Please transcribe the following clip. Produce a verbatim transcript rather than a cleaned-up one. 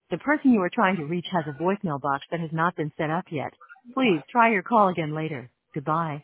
The person you are trying to reach has a voicemail box that has not been set up yet. Please try your call again later. Goodbye.